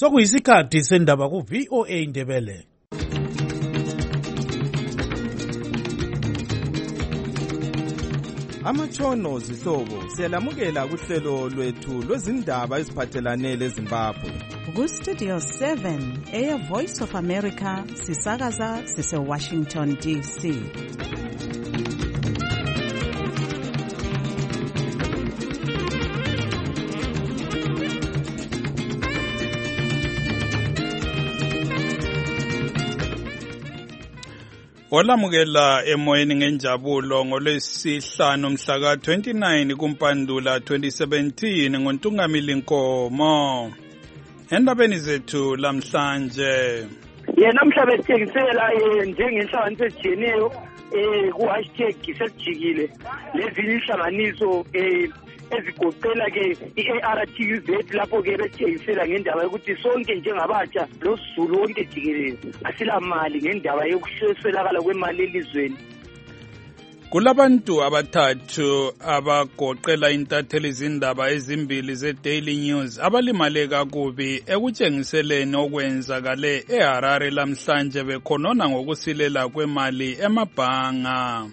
Sokuyisikhathi sendaba ku VOA Indebele. Amatshono zihlobo siyalamukela kuhlelo lwethu lwezindaba eziphathelane leZimbabwe. Ku Studio 7 Air Voice of America sisakaza sise Washington DC. Olamukela emoyeni ngenjabulo ngolwesihlanu mhla ka-29 kuMpandula 2017 ngoNtungamili Nkomo. Endabeni zethu lamhlanje. Namhla besithengisela njengenhlanganiso ezijiyeneyo ku #selijikile lezinye inhlanganiso ezigoqela ke i-ARTUZ lapho ke besithengisela ngendaba yokuthi sonke njengabatsha losizulu wonke jikelele asilamali ngendaba yokuswelakala kwemali elizweni. Kulabantu abathathu abagoqela intatheli izindaba ezimbili ze-Daily News abalimale kakubi ekutshengiseleni okwenzakale eHarare lamhlanje bekhonona ngokusilela kwemali emabhanga.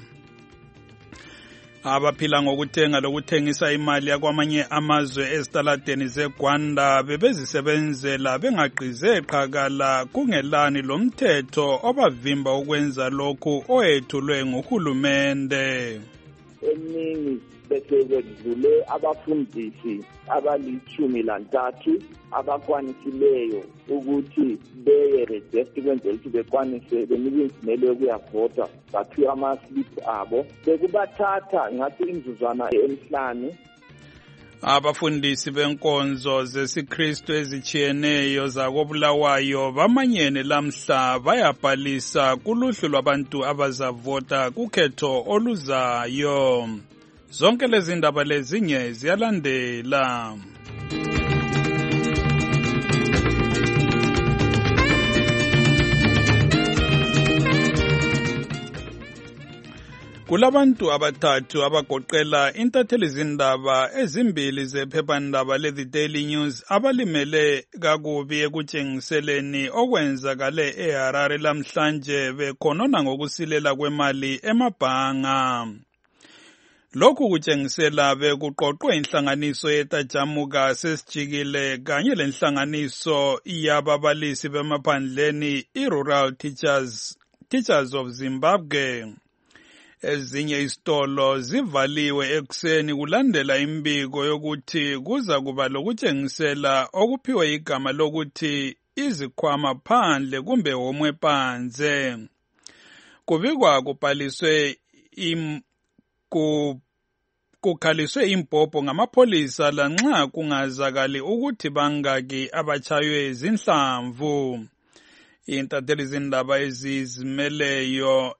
Abaphila ngokuthenga lokuthengisa imali yakwamanye amazwe ezitaladeni zeGwanda bebezisebenzela bengagqize qhakala kungelani lomthetho obavimba ukwenza lokhu oyethulwe nguhulumende. Eningi besedlule abafundisi abali-13 abakwanisileyo ukuthi beye register kwenzela ukuthi bekwanise benikwe imvumelelo yokuyavota baphiwe ama-slip abo bekubathatha ngathi imizuzwana emihlanu. Abafundisi benkonzo zesiKristu ezijiyeneyo zakobulawayo bamanyene lamhla bayabhalisa kuluhlu lwabantu abazavota kukhetho oluzayo. Zonke lezi ndaba lezinye ziyalandela. Kulabantu abathathu abagoqela intatheli izindaba ezimbili zephephandaba le-The Daily News abalimele kakubi ekutshengiseleni okwenzakale eHarare lamhlanje bekhonona ngokusilela kwemali emabhanga. Lokhu kutshengisela bekuqoqwe inhlanganiso yetajamuka sesijikile kanye lenhlanganiso yababalisi bemaphandleni i-Rural Teachers of Zimbabwe. Ezinye izitolo zivaliwe ekuseni kulandela imbiko yokuthi kuza kuba lokutshengisela okuphiwe igama lokuthi izikhwama phandle kumbe homwe phanze. Kubikwa kukhaliswe imbhobho ngamapholisa lanxa kungazakali ukuthi bangaki abachaywe zinhlamvu. Intatheli izindaba ezizimeleyo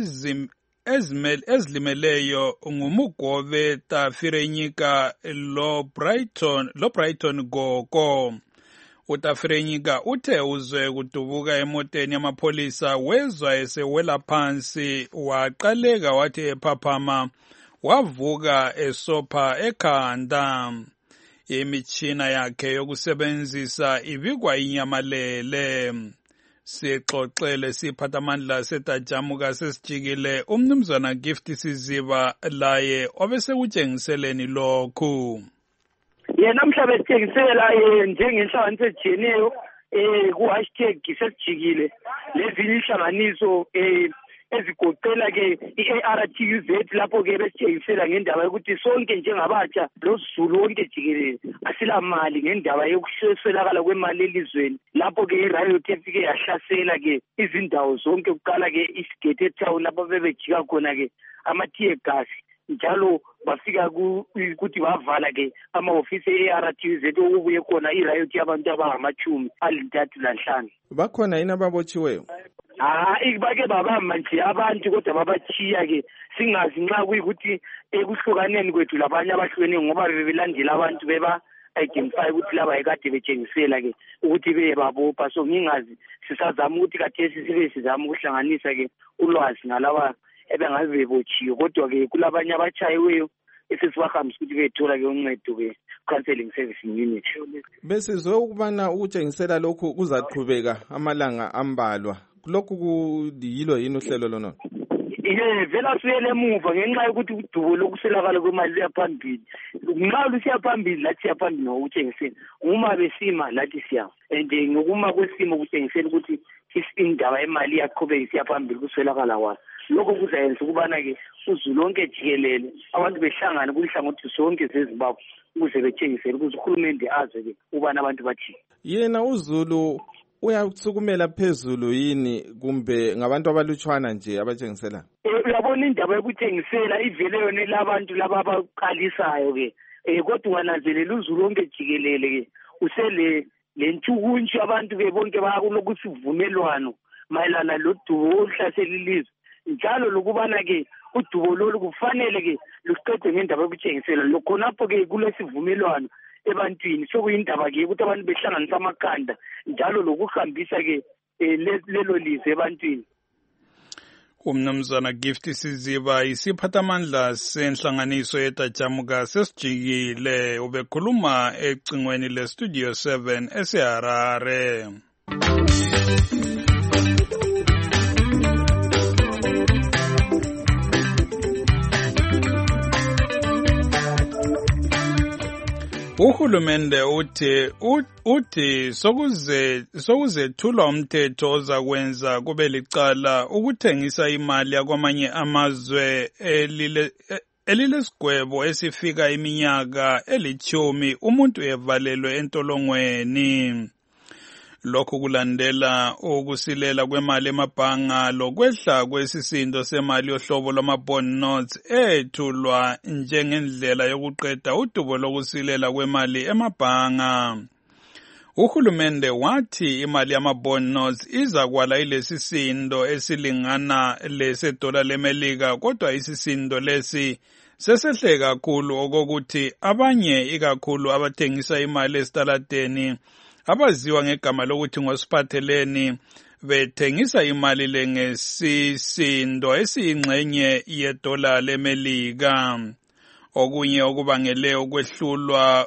ezilimeleyo ngumugobe Tafirenyika lo Brighton Goko. UTafirenyika uthe uzwe kudubuka emoteni yamapholisa wezwa esewela phansi waqaleka wathi ephaphama wavuka esopha ekhanda. Imitshina yakhe yokusebenzisa ibikwa inyamalele. Sixoxele siphathamandla setajamuka sesijikile umnumzana Gift Siziba laye obesekutshengiseleni lokhu. Namhla besithengisela njengenhlanganiso ezijiyeneyo ku #selijikile lezinye inhlanganiso ezigoqela ke i-ARTUZ lapho ke besithengisela ngendaba yokuthi sonke njengabatsha losizulu wonke jikelele asilamali ngendaba yokuswelakala kwemali elizweni. Lapho ke i-riot efike yahlasela ke izindawo zonke kuqala ke isigate town lapho bebejika khona ke ama-tear gas njalo bafika ukuthi bavala ke amahofisi e-ARTUZ okubuye khona i-riot yabantu abangama-35. Bakhona yini ababotshiweyo? Bake babamba nje abantu kodwa babachiya ke singazi nxa kuyikuthi ekuhlukaneni kwethu labanye abahlukene ngoba bebelandela abantu beba identify ukuthi laba ekade betshengisela ke ukuthi bebabopha. So ngingazi sisazama ukuthi kathesi sibe sizama ukuhlanganisa ke ulwazi ngalaba ebengabe bebotshiwe kodwa ke kulabanye abachayiweyo esesibahambisa ukuthi bethola-ke uncedo-ke counseling service unit. Besizwe ukubana ukutshengisela lokhu kuzaqhubeka amalanga ambalwa. Lokhu yilo yini uhlelo lona? Vela suyele emuva ngenxa yokuthi udubo lokuswelakala kwemali luyaphambili. Nxa lusiyaphambili lathi siyaphambili ngokutshengisela. Uma besima lathi siyama. And ngokuma kwesimo kutshengisela ukuthi indaba yemali iyaqhubeka isiyaphambili kuswelakala kwayo. Lokho kuzayenza ukubana-ke uzulu lonke jikelele abantu behlangane kunhlangothi zonke zeZimbabwe ukuze betshengisele ukuze uhulumende aze-ke ukubana abantu bathini. Yena uZulu uyasukumela phezulu yini kumbe ngabantu abalutshwana nje abatshengisela? Uyabona indaba yokuthengisela ivele yona labantu laba abaqalisayo-ke. Kodwa ungananzelela uzulu lonke jikelele-ke usele lentshukuntshu abantu-ke bonke bakulokuthi uvumelwano mayelana lodubo oluhlasela ilizwe. Njalo lokubana-ke udubo lolu kufanele-ke luqedwe ngendaba yokutshengisela. Lokhonapho-ke kulesivumelwano ebantwini sokuyindaba-ke ukuthi abantu behlanganisa amakhanda njalo lokuhambisa-ke lelo lizwe ebantwini. Umnumzana Gift Siziba isiphathamandla senhlanganiso yeTajamuka sesijikile ubekhuluma ecingweni leStudio 7 eseHarare. Uhulumende uthi sokuzethulwa umthetho ozakwenza kube licala ukuthengisa imali yakwamanye amazwe elilesigwebo esifika iminyaka eli10 umuntu evalelwe entolongweni. Lokhu kulandela ukusilela kwemali emabhanga lokwehla kwesisindo semali yohlobo lwama-bond notes ethulwa njengendlela yokuqeda udubo lokusilela kwemali emabhanga. Uhulumende wathi imali yama-bond notes izakwala ilesisindo esilingana lesedola leMelika, kodwa isisindo lesi sesehle kakhulu okokuthi abanye ikakhulu abathengisa imali esitaladeni abaziwa ngegama lokuthi ngosiphatheleni bethengisa imali le ngesisindo esiyingxenye yedola leMelika. Okunye okubangele ukwethulwa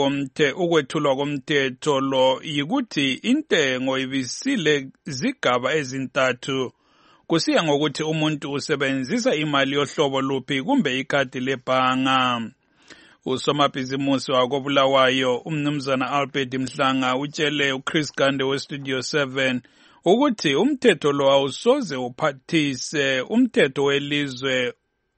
komthetho lo yikuthi intengo ibisile zigaba ezintathu kusiya ngokuthi umuntu usebenzisa imali yohlobo luphi kumbe ikhadi lebhanga. Usomabhizimusi wakoBulawayo umnumzana Albert Mhlanga utshele uChris Gande weStudio 7 ukuthi umthetho lo awusoze uphathise umthetho welizwe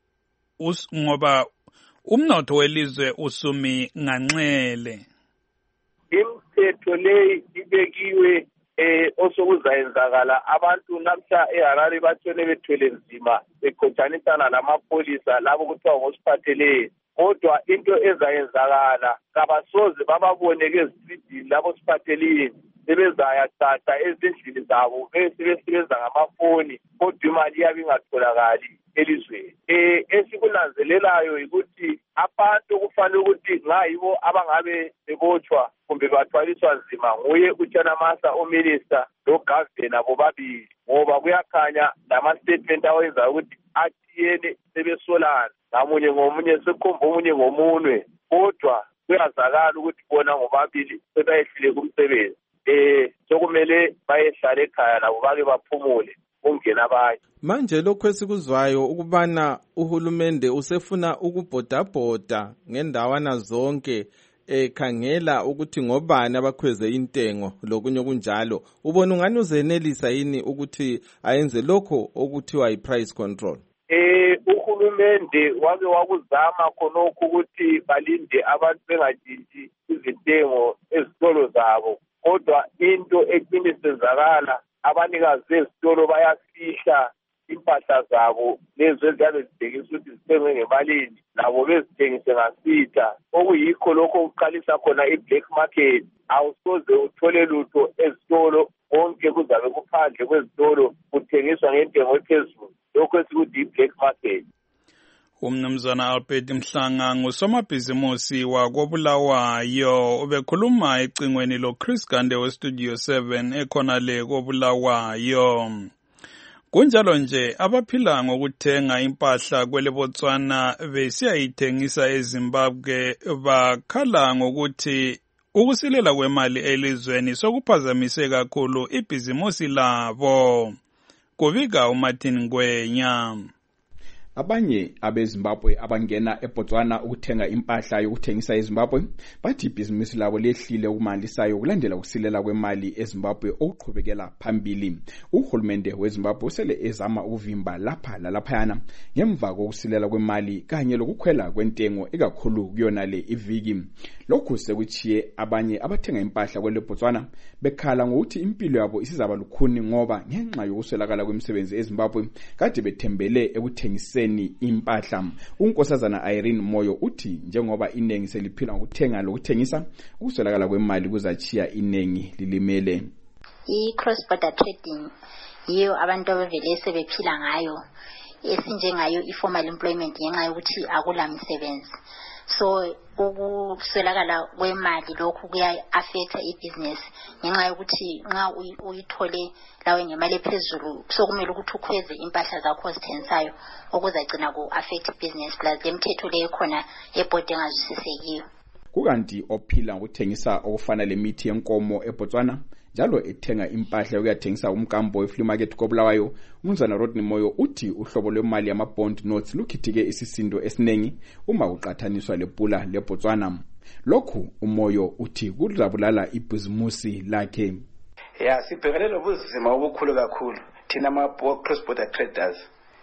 ngoba umnotho welizwe usumi nganxele. Imithetho le ibekiwe osokuzayenzakala abantu namhla eHarare bathole bethwele nzima bekhotshanisana lamapholisa labo kuthiwa ngosiphatheleni. Kodwa into ezayenzakala kabasoze bababoneke ezitridini labo siphatheleni sebezayathatha ezindlini zabo besebesebenza ngamafoni kodwa imali yabe ingatholakali elizweni. Esikunanzelelayo yikuthi abantu kufanele ukuthi ngayibo abangabe bebotshwa kumbe bathwaliswa nzima nguye uChanamasa ominister logavana bobabili, ngoba kuyakhanya lama-statement awenza ukuthi athiyene sebesolana ngamunye ngomunye sekhomba omunye ngomunwe, kodwa kuyazakala ukuthi bona ngobabili sebayehlile kumsebenzi. Sokumele bayehlala ekhaya labo bake baphumule kungena abanye. Manje lokho esikuzwayo ukubana uhulumende usefuna ukubhodabhoda ngendawana zonke ekhangela ukuthi ngobani abakhweze intengo lokunye kunjalo, ubona ungani uzenelisa yini ukuthi ayenze lokho okuthiwa yi-price control? Uhulumende wake wakuzama khonokho ukuthi balinde abantu bengatshintshi izintengo ezitolo zabo, kodwa into eqinisezakala abanikazi bezitolo bayafihla impahla zabo lezo eziyabe zithengisa ukuthi zithengwe ngemalini labo bezithengise ngasitha, okuyikho lokho okuqalisa khona i-black market. Awusoze uthole lutho ezitolo, konke kuzabe kuphandle kwezitolo kuthengiswa ngentengo ephezulu, lokho esikuthi i-black market. Umnumzana Albert Mhlanga ngusomabhizimusi wakoBulawayo ubekhuluma ecingweni loChris Gande weStudio 7 ekhona le koBulawayo. Kunjalo nje abaphila ngokuthenga impahla kwele Botswana besiyayithengisa eZimbabwe bakhala ngokuthi ukusilela kwemali elizweni sokuphazamise kakhulu ibhizimusi labo. Kubika uMartin Ngwenya. Abanye abeZimbabwe abangena eBotswana ukuthenga impahla yokuthengisa eZimbabwe bathi ibhizimusi labo lehlile ukumalisayo kulandela ukusilela kwemali eZimbabwe okuqhubekela phambili. Uhulumende weZimbabwe usele ezama ukuvimba lapha lalaphayana ngemva kokusilela kwemali kanye lokukhwela kwentengo ekakhulu kuyona le iviki. Lokhu sekuchiye abanye abathenga impahla kwele Botswana bekhala ngokuthi impilo yabo isizaba lukhuni ngoba ngenxa yokuswelakala kwemisebenzi eZimbabwe kade bethembele ekuthengiseni impahla. Unkosazana Irene Moyo uthi njengoba inengi seliphila ngokuthenga lokuthengisa, ukuswelakala kwemali kuzachiya inengi lilimele. I-cross border trading yiyo abantu abavele sebephila ngayo, esinjengayo i-formal employment ngenxa yokuthi akula misebenzi. So ukuswelakala kwemali lokhu kuya-affect i-business ngenxa yokuthi nxa uyithole lawe ngemali ephezulu sokumele ukuthi ukhweze impahla zakho ozithengisayo okuzagcina ku-affect i-business plus le mithetho leyo khona ebhodi engazwisisekiyo. Kukanti ophila ngokuthengisa okufana lemithi yenkomo eBotswana njalo ethenga impahla yokuyathengisa umkambo we-flea market koBulawayo, uMnumzana Rodney Moyo uthi uhlobo lwemali yama-bond notes lukhithike isisindo esinengi uma kuqathaniswa lepula leBotswana. Lokhu uMoyo uthi kuzabulala ibhizimusi lakhe. Sibhekene nobunzima obukhulu kakhulu thina ama-cross border traders.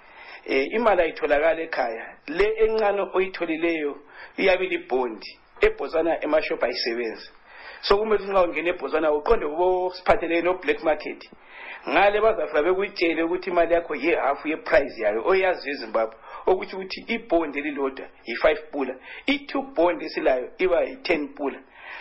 Imali ayitholakala ekhaya, le encane oyitholileyo iyabe libhondi eBotswana emashop ayisebenzi. So kumele nxa ungena eBotswana uqonde ubosiphathelene no black market. Ngale bazafika bekutshele ukuthi imali yakho yehalf yeprice yayo oyazi eZimbabwe, ukuthi uthi ibond elilodwa yi5 pula, i2 bond esilayo iba yi10 pula.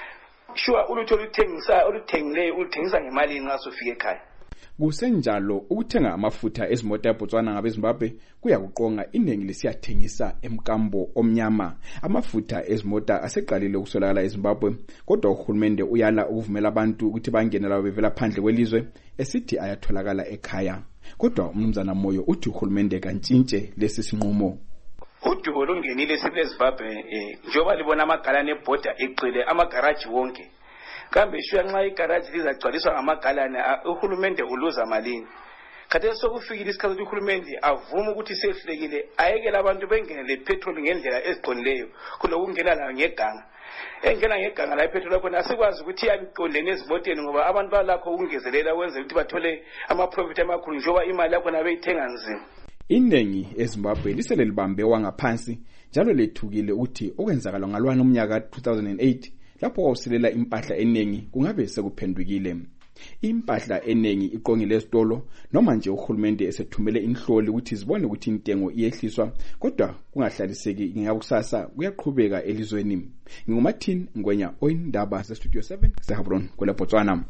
Sure ulutho oluthengileyo uluthengisa ngemali nxa sofika ekhaya. Kusenjalo ukuthenga amafutha ezimota eBotswana ngabeZimbabwe kuyakuqonga inengi lesiyathengisa emkambo omnyama. Amafutha ezimota aseqalile ukuswelakala eZimbabwe, kodwa uhulumende uyala ukuvumela abantu ukuthi bangene labo bevela phandle kwelizwe esithi ayatholakala ekhaya. Kodwa uMnumzana Moyo uthi uhulumende kantshintshe lesi sinqumo. Udubo lungenile eZimbabwe njengoba libona amagalane ebhoda eqile amagaraji wonke. Kambe shuya nxa igaraji lizagcwaliswa ngamagalane uhulumende uluza malini. Khathesi sokufikile isikhathi ukuthi uhulumende avume ukuthi sehlulekile ayekela abantu bengene lepetrol ngendlela eziqondileyo kulokungena la ngeganga. Engena ngeganga la ipetrol khona asikwazi ukuthi yabiqondene ezimoteni ngoba abantu balakho ukungezelela kwenza ukuthi bathole ama-profit amakhulu njengoba imali yakho nabeyithenga nzima. Inengi eZimbabwe lisele libambe wangaphansi njalo lethukile ukuthi okwenzakala ngalwana umnyaka 2008 lapho kwawusilela impahla enengi kungabe sekuphendukile. Impahla enengi iqongile esitolo noma nje uhulumende esethumele inhloli ukuthi zibone ukuthi intengo iyehliswa, kodwa kungahlaliseki ngakusasa kuyaqhubeka elizweni. NginguMartin Ngwenya oyindaba zeStudio 7 seHabron kwele Botswana.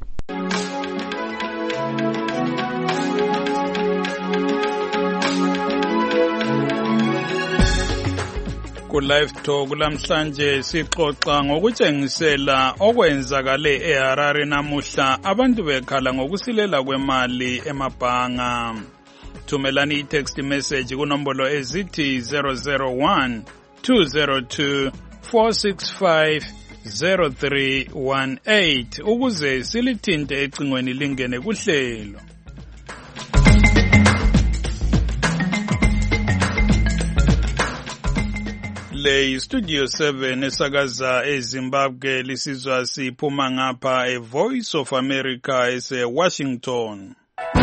Ku-Live Talk lamhlanje sixoxa ngokutshengisela okwenzakale eHarare namuhla abantu bekhala ngokusilela kwemali emabhanga. Thumelani i-text message kunombolo ezithi 001 202 465 0318 ukuze silithinte ecingweni lingene kuhlelo. Le Studio 7 esakaza eZimbabwe lisizwa siphuma ngapha eVoice of America eseWashington.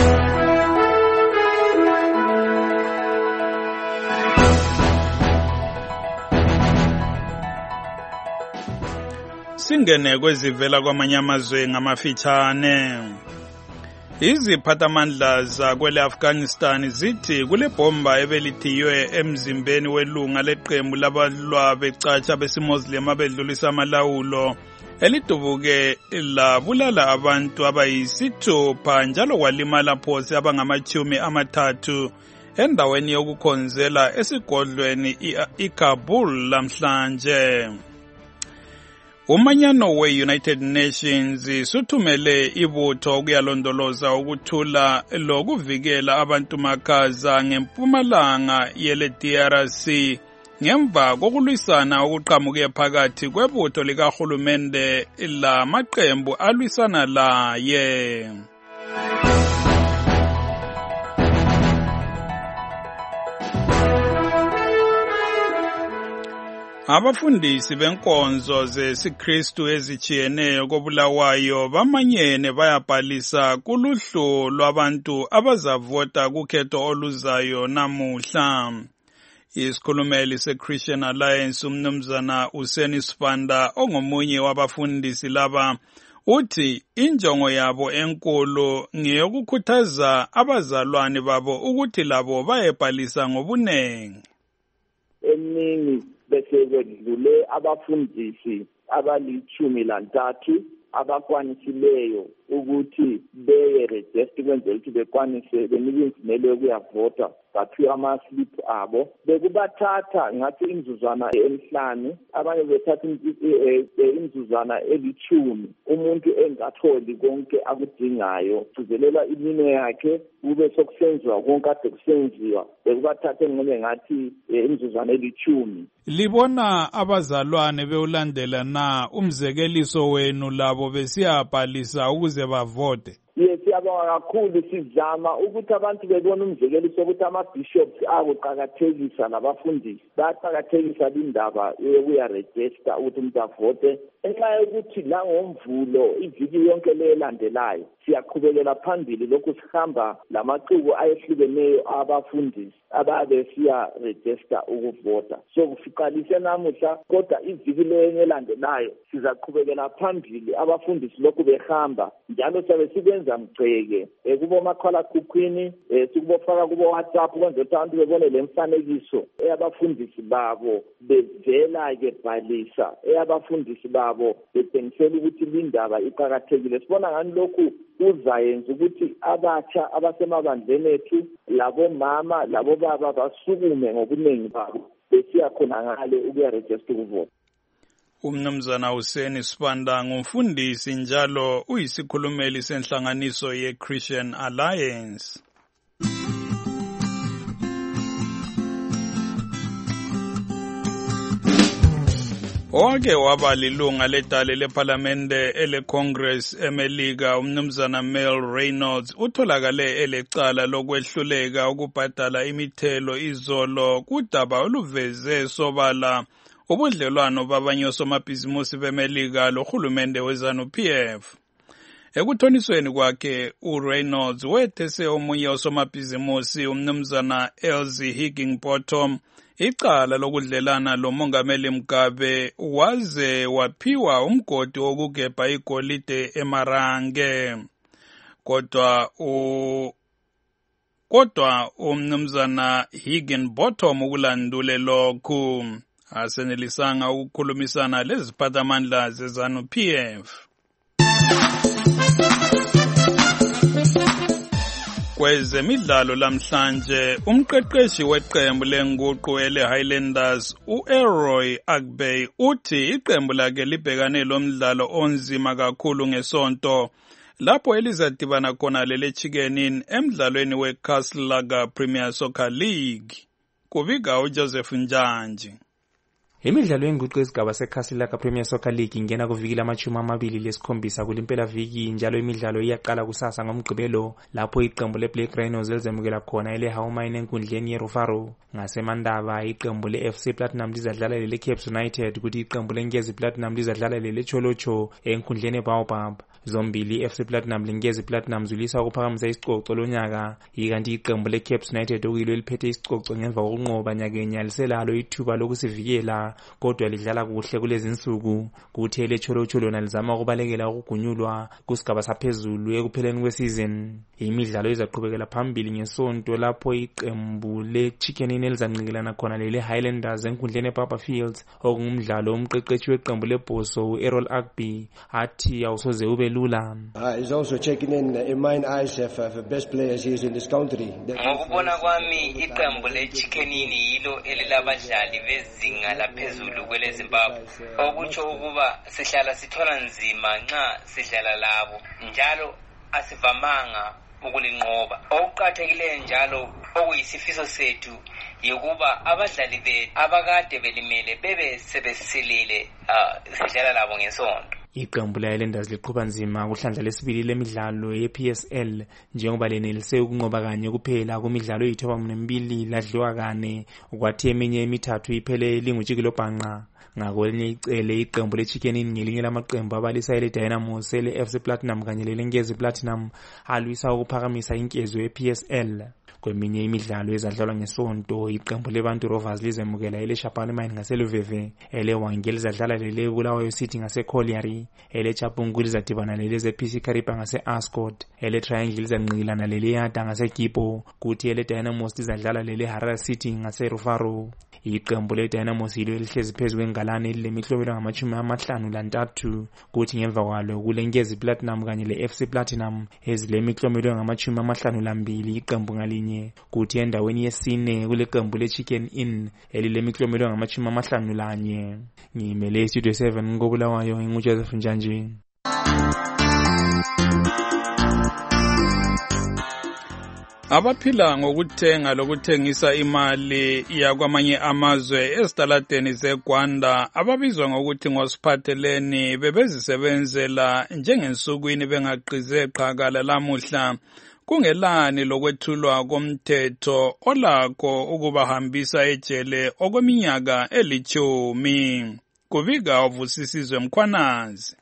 Singene kwezivela kwamanye amazwe ngamafitshane. Iziphathamandla zakwele Afghanistan zithi kule bomba ebelithiywe emzimbeni welunga leqembu labalwa becatsha besimuslim abedlulisa amalawulo elidubuke labulala abantu abayisithupha njalo kwalimala phosi abangama-30 endaweni yokukhonzela esigodlweni iKabul lamhlanje. Umanyano we-United Nations suthumele ibutho ukuyalondoloza ukuthula lokuvikela abantu makhaza ngempumalanga yele DRC ngemva kokulwisana okuqhamuke phakathi kwebutho likahulumende lamaqembu alwisana laye. Abafundisi benkonzo zesiKristu ezijiyeneyo koBulawayo bamanyene bayabhalisa kuluhlu lwabantu abazavota kukhetho oluzayo namuhla. Isikhulumeli seChristian Alliance umnumzana Useni Sifanda ongomunye wabafundisi laba uthi injongo yabo enkulu ngeyokukhuthaza abazalwane babo ukuthi labo bayebhalisa ngobunengi. Eningi bese kwedlule abafundisi abali-13 abakwanisileyo ukuthi beye-register kwenzela ukuthi bekwanise benike imvumelelo yokuyavota baphiwa ama-slip abo. Bekubathatha ngathi imizuzwana emihlanu, abanye bethatha imizuzwana eli-10 umuntu engatholi konke akudingayo. Kuzelela iminwe yakhe kube sokusenziwa konke ade kusenziwa. Bekubathatha ngene ngathi imizuzwana eli-10. Libona abazalwane bewulandela na umzekeliso wenu labo besiyabhalisa ukuze bavote? Yes, siyabonga kakhulu sizama ukuthi abantu bebone umzekeliso ukuthi ama-bishops akuqakathekisa nabafundisi bayaqakathekisa indaba yokuya-register ukuthi umuntu avote. Enxa yokuthi la ngoMvulo iviki yonke lelandelayo siyaqhubekela phambili lokhu sihamba lamaqhubu ayehlukeneyo abafundisi ababe siya-register ukuvota. So siqalise namuhla kodwa iviki lelandelayo sizaqhubekela phambili abafundisi lokhu behamba njalo sabe sikwenza mgceke kubomakhalakhukhwini sikubofaka kubo WhatsApp ukwenzela ukuthi abantu bebone le mfanekiso eyabafundisi babo bevela-ke bhalisa eyabafundisi babo betshengisela ukuthi lindaba iqakathekile. Sibona ngani lokhu kuzayenza ukuthi abatsha abasemabandleni ethu labomama labobaba basukume ngobuningi babo besiya khona ngale ukuya-register ukuvota. Umnumzana Useni Sifanda ngumfundisi njalo uyisikhulumeli senhlanganiso ye-Christian Alliance. Owake waba lilunga ledale lephalamende ele-Congress eMelika umnumzana Mel Reynolds utholakale elecala lokwehluleka ukubhadala imithelo izolo kudaba oluveze sobala ubudlelwano babanye osomabhizimusi beMelika lohulumende weZANU-PF. Ekuthonisweni kwakhe uReynolds wethese omunye osomabhizimusi umnumzana Elsie Higginbottom icala lokudlelana lomongameli Mugabe waze waphiwa umgodi wokugebha igolide eMarange. Kodwa umnumzana Higginbottom ukulandule lokhu asenelisanga ukukhulumisana leziphathamandla zeZANU-PF. Kwezemidlalo lamhlanje umqeqeshi weqembu lenguqu ele-Highlanders u-Elroy Agbey uthi iqembu lakhe libhekane lomdlalo onzima kakhulu ngesonto lapho elizadibana khona lele-Chicken emdlalweni we-Castle Lager Premier Soccer League. Kubika uJoseph Njanji. Imidlalo yenguqu yesigaba seCastle Lager Premier Soccer League ingena kuviki lama-27 kulimpela viki njalo imidlalo iyaqala kusasa ngoMgqibelo lapho iqembu leBlack Rhinos elizemukela khona eleHaumine enkundleni yeRufaro. Ngasemandaba iqembu leFC Platinum lizadlala leleCaps United kuthi iqembu leNkezi Platinum lizadlala leleCholocho enkundleni yeBaobab. Zombili iFC Platinum leNkezi Platinum zulisa ukuphakamisa isicoco lonyaka ikanti iqembu leCaps United okuyilo eliphethe isicoco ngemva kokunqoba nyakenya liselalo ithuba lokusivikela kodwa lidlala kuhle kulezi insuku kuthi eleCholocho lona lizama ukubalekela ukugunyulwa kusigaba saphezulu ekupheleni kwesizini. Imidlalo izaqhubekela phambili ngesonto lapho iqembu leChicken elizanqikelana khona leleHighlanders enkundleni ePapa Fields okungumdlalo umqeqeshi weqembu leBhoso uErrol Agby athi awusoze ube lula. Is also checking in mine eyes have best players here in this country. Ngokubona kwami iqembu leChicken yilo elilabadlali bezinga eliphezulu kwele Zimbabwe, okutsho ukuba sihlala sithola nzima nxa sidlala labo, njalo asivamanga ukulinqoba. Okuqakathekileyo njalo okuyisifiso sethu yikuba abadlali bethu abakade belimele bebe sebesilile sidlala labo ngesonto. Iqembu le-Highlanders liqhuba nzima kuhlandla lesibili lemidlalo ye-PSL njengoba lenelise ukunqoba kanye kuphela kumidlalo eyi-92 ladliwa kane, kwathi eminye emithathu iphele lingutshikilo bhanqa. Ngakwelinye icele iqembu le-Chicken Inn ngelinye lamaqembu abalisa ele-Dynamos, ele-FC Platinum kanye lelenkezi Platinum alwisa ukuphakamisa inkezo ye-PSL. Kweminye imidlalo ezadlalwa ngesonto, iqembu leBantu Rovers lizemukela ele-Shabana Mine ngaseluveve, ele-Wangel lizadlala lele-Bulawayo City ngase-Colliery, ele-Chapungu lizadibana lele-ZPC Karipa ngase-Ascot, ele-Triangle lizanqilana lele-Yada ngase-Gipo, kuthi ele-Dynamos lizadlala lele-Harare City ngase-Rufaro. Iqembu le-Dynamos yilo elihlezi phezu kwengalane elilemihlomelo ngama-53, kuthi ngemva kwalo kulenkezi Platinum kanye le-FC Platinum ezilemihlomelo ngama-52 iqembu ngalinye, kuthi endaweni yesine kuleqembu le-Chicken Inn elilemihlomelo ngama-51. Ngimele Studio 7 koBulawayo, nginguJoseph Njanje. Abaphila ngokuthenga lokuthengisa imali yakwamanye amazwe ezitaladeni zeGwanda ababizwa ngokuthi ngosiphatheleni bebezisebenzela njengensukwini bengaqhize qhakala lamuhla kungelani lokwethulwa komthetho olakho ukubahambisa ejele okweminyaka eli10. Kubika uvusisizwe Mkhwanazi.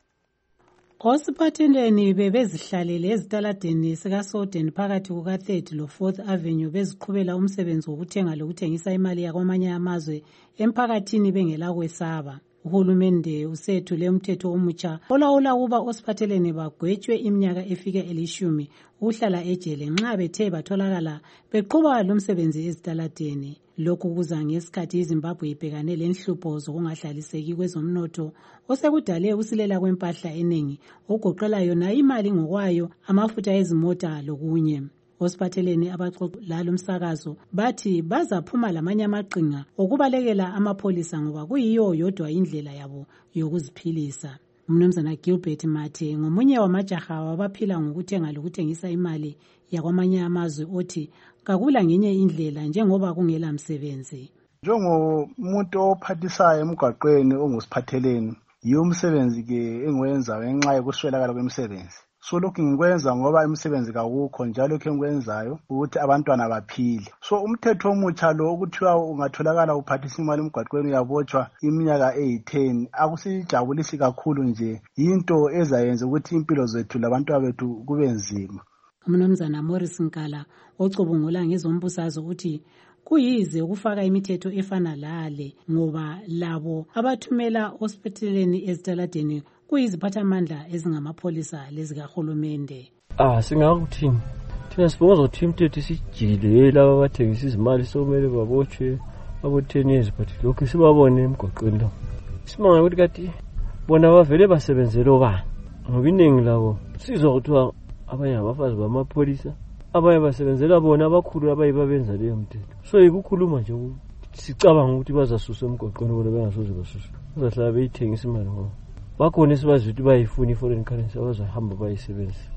Osiphatheleni bebezihlalele ezitaladeni sikaSoden phakathi kuka3rd lo4th Avenue beziqhubela umsebenzi wokuthenga lokuthengisa imali yakwamanye amazwe emphakathini bengela kwesaba. Uhulumende usethule umthetho omutsha olawula ukuba osiphatheleni bagwetshwe iminyaka efika 10 uhlala ejele nxa bethe batholakala beqhuba lo msebenzi ezitaladeni. Lokhu kuza ngesikhathi iZimbabwe ibhekane lenhlupho zokungahlaliseki kwezomnotho osekudale usilela kwempahla eningi ogoqela yona imali ngokwayo, amafutha ezimota lokunye. Osiphatheleni abaxoxa lomsakazo bathi bazaphuma lamanye amaqhinga okubalekela amapholisa ngoba kuyiyo yodwa indlela yabo yokuziphilisa. Umnumzana Gilbert Mathe ngomunye wamajaha wabaphila ngokuthenga lokuthengisa imali yakwamanye amazwe othi kakula ngenye indlela njengoba kungela msebenzi. Njengomuntu ophathisayo emgwaqweni ongusiphatheleni, yiyo umsebenzi ke engiwenza ngenxa yokuswelakala kwemisebenzi. So lokhu ngikwenza ngoba imisebenzi kakukho njalo lokhu engikwenzayo ukuthi abantwana baphile. So umthetho omutsha lo ukuthiwa ungatholakala uphathisa imali emgwaqweni uyabotshwa iminyaka eyi10 akusijabulisi kakhulu nje, into ezayenza ukuthi impilo zethu labantwana bethu kube nzima. Umnumzana Morris Nkala ocubungula ngezombusazwe uthi kuyize ukufaka imithetho efana lale ngoba labo abathumela hospitaleni ezitaladeni kuyiziphathamandla ezingamapholisa lezikahulumende. Singakuthini? Thina sibonga ukuthi imithetho isijile laba abathengisa izimali somele babotshwe abo 10 years but lokhu sibabone emgwaqweni lo. Simanga ukuthi kati bona bavele basebenzele obani ngoba iningi labo sizwa ukuthi abanye abafazi bamapholisa abanye basebenzela bona abakhulu abayibabenza leyo mthetho. So ikukhuluma nje sicabanga ukuthi bazasusa emgwaqweni bona bengasoze basusa. Bazahlala beyithengisa imali ngoba bakhona sibazi ukuthi bayifuna i-foreign currency abazahamba bayisebenzisa.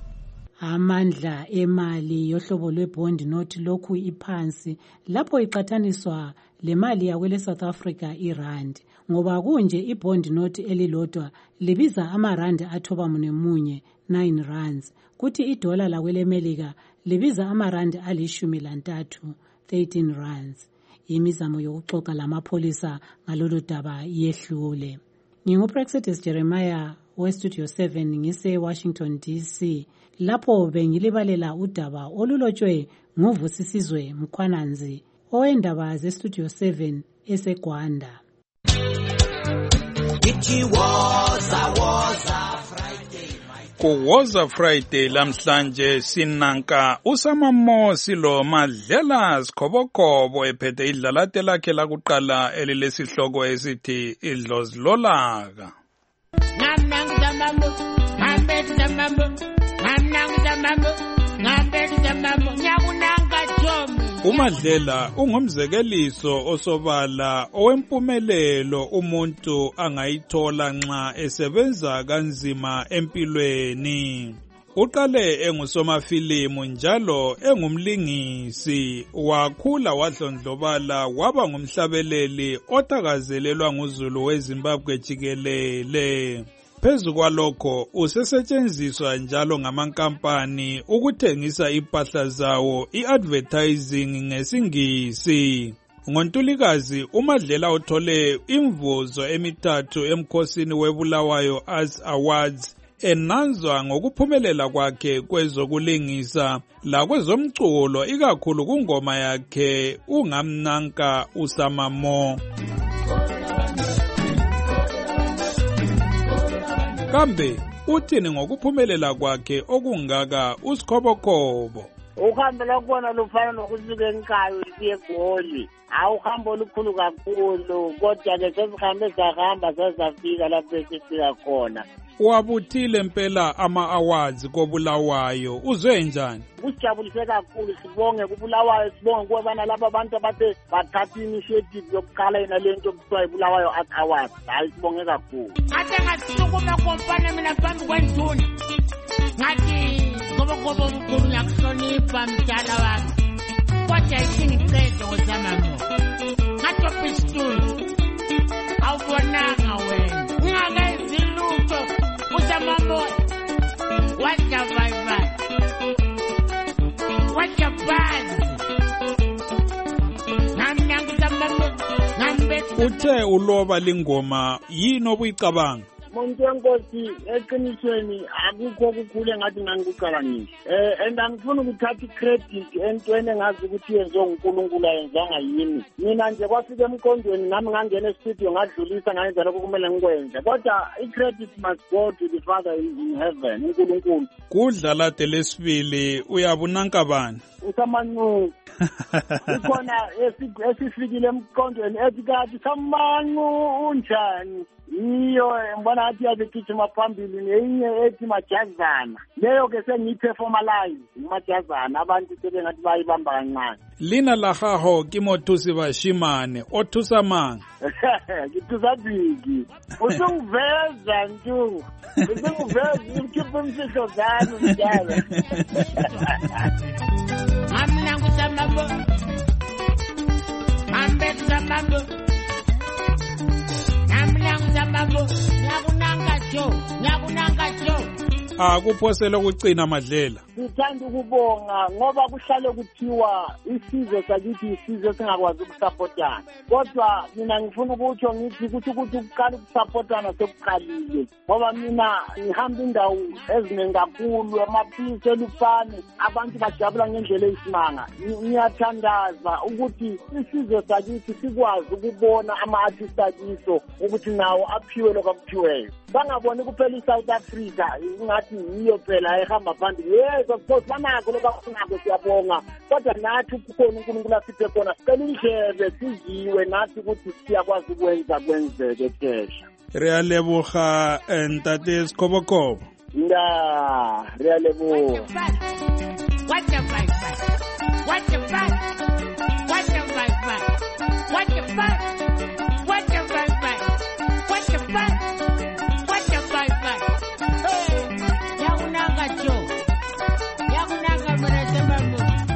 Amandla emali yohlobo lwe-bond note lokhu iphansi lapho iqathaniswa lemali yakwele South Africa irand ngoba kunje i-bond note elilodwa libiza amarandi athobamunye 9 rands kuthi idola lakwele Melika libiza amarandi ali13 13 rands. Imizamo yokuxoxa lamapholisa ngalolu daba yehlule. NginguPrexitus Jeremiah weStudio 7 ngise Washington DC lapho bengilibalela udaba olulotshwe nguvusisizwe Mkhwananzi owendaba zeStudio 7 eseGwanda. Kuwoza Friday lamhlanje sinanka uSamamo Silo Madlela Sikhobokhobo ephethe idlalate lakhe lakuqala elilesihloko esithi Idlozilolaka. Nyakunanga Jomi uMadlela ungumzekeliso osobala owempumelelo umuntu angayithola nxa esebenza kanzima empilweni. Uqale engusomafilimu njalo engumlingisi, wakhula wadlondlobala waba ngumhlabeleli othakazelelwa nguZulu weZimbabwe jikelele. Phezu kwalokho usesetshenziswa njalo ngamankampani ukuthengisa impahla zawo i-advertising ngesingisi. NgoNtulikazi uMadlela uthole imvuzo emithathu emkhosini weBulawayo Arts Awards, enanzwa ngokuphumelela kwakhe kwezokulingisa lakwezomculo, ikakhulu kungoma yakhe Ungamnanka Usamamo. Kambe uthini ngokuphumelela kwakhe okungaka uSikhobokobo? Uhambo lokubona lufana nokusuka eNkayo siye eGoli. Awuhambo olukhulu kakhulu, kodwa ke sesihambe sahamba sazafika lapho esifika khona. Wabuthile impela ama-awards koBulawayo, uzwe njani? Kusijabulise kakhulu, sibonge kuBulawayo, sibonge kubana laba abantu abathe bathatha initiative yokuqala yena lento okuthiwa iBulawayo Art Awards. Hayi, sibonge kakhulu. Ngathi ngasukuma kompana mina phambi kwenduna. Ngathi ngoba umkhulu ngiyakuhlonipha mdala wami. Kodwa isingiqede uSamamo. Ngathi opistol. Awubonanga wena. Ngingakayenzi lutho. Usamamo. Wajabaiba. Wajabazi. Uthe uloba lingoma yini obuyicabanga? Muntu wenkosi, eqinisweni akukho okukhulu engathi ngangikucabangile. And angifuni ukuthatha icredit entweni engazi ukuthi yenziwe nguNkulunkulu ayenzanga yini. Mina nje kwafika emqondweni nami ngangena e-studio ngadlulisa ngayenza lokho kumele ngikwenze. Kodwa icredit must go to the Father in heaven, uNkulunkulu. Kudlala delesibili uyabunanka bani? Usamanu. Ikhona esifikile emqondweni ethi kathi Samanu unjani? Iyo mbona athi yazigijima phambili nenye ethi Majazana. Leyo ke sengiyiperformalize Majazana, abantu sebengathi bayibamba kancane. Lina la haho ke Mothusi Bashimane othusa manga. Ngithusa biki. Usungiveza ntu. Usungiveza ukhipha imfihlo zami njalo. Amna ngusamambo. Ambe samambo. Nyakunanga jo. Akuphosela ukucina Madlela. Sithanda ukubonga ngoba kuhlale kuthiwa isizwe sakithi isizwe singakwazi ukusupportana. Kodwa mina ngifuna ukuthi ngithi ukuthi ukuqala ukusupportana sekuqalile. Ngoba mina ngihamba indawo eziningi kakhulu, amaphisi elufane, abantu bajabula ngendlela eyisimanga. Ngiyathandaza ukuthi isizwe sakithi sikwazi ukubona ama-artist akiso ukuthi nawo aphiwe lokho akuphiweyo. Bangaboni kuphela iSouth Africa ngathi yiyo phela ehamba phambili. Yes, of course banako lokho akunako, siyabonga. Kodwa nathi kukhona uNkulunkulu asiphe khona, sicela indlebe siziwe nathi ukuthi siyakwazi ukwenza kwenzeke kesha. Realeboga Ntate Sikhobokobo. Nda, realeboga. What the fuck? What the fuck? What the fuck? What the fuck? What the fuck? What the fuck? What the fuck? Hey, yakunanga jo. Yakunanga mara semambo.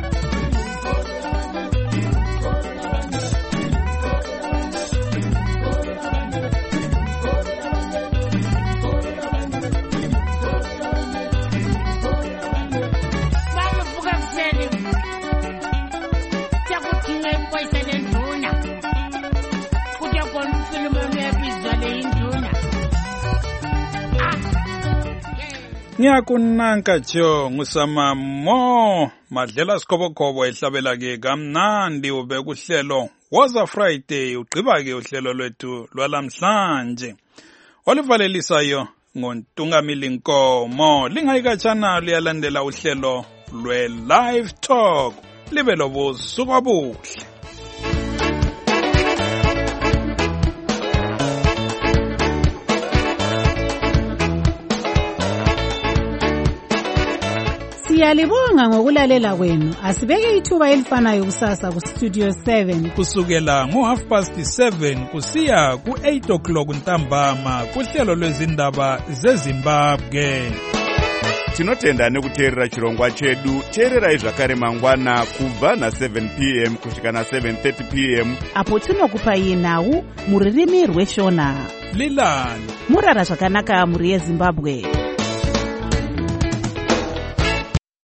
Ngiyakunanka jo nguSamamo. Madlela Sikhobokobo ehlabela ke kamnandi ube kuhlelo Woza Friday, ugqiba ke uhlelo lwethu lwalamhlanje olivalelisayo ngoNtungamili Nkomo. Lingayikatshana liyalandela uhlelo lwe-Live Talk, libe lobusuku obuhle. Siyalibonga ngokulalela kwenu. Asibeke ithuba elifanayo kusasa ku Studio 7 kusukela ngo7:30 kusiya ku8 ntambama kuhlelo lwezindaba zeZimbabwe. Tinotenda nekuteerera chirongwa chedu. Teererai zvakare mangwana kubva na7 p.m. kusvika na7:30 p.m. apo tinokupai nhau mururimi rweshona. Lilani murara zvakanaka muri yeZimbabwe.